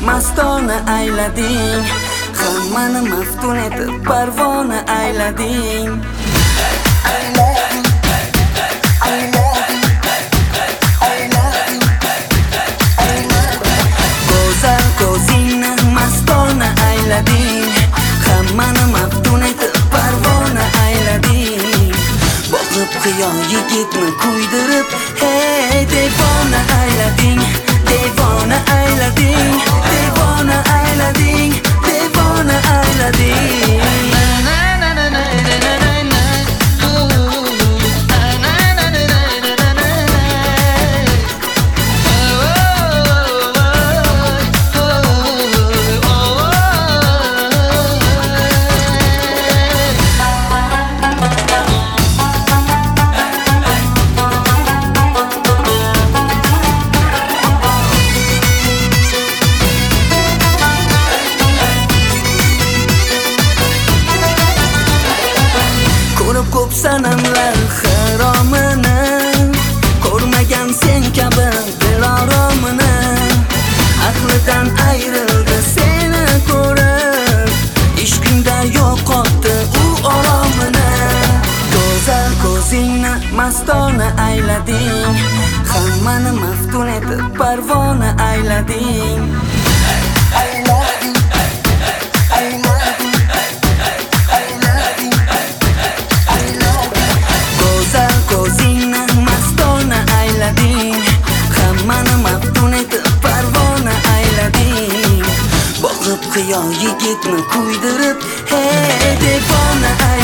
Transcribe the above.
mastona aylading, hammani maftun etib parvona aylading. Go'zal ko'zingni mastona aylading, hammani maftun etib parvona aylading. Boqib qiyon yigitni kuydirib, hey devona aylading, devona aylading, devona aylading, devona aylading. Ko'p sanamlar haromini, ko'rmagan sen kabi diloromini. Aqlidan ayrildi seni ko'rib, ishqingda yo'qotdi u oromini. Go'zal ko'zingni mastona aylading, hammani maftun etib parvona aylading. Qiyon yigitni kuydirib, hey devona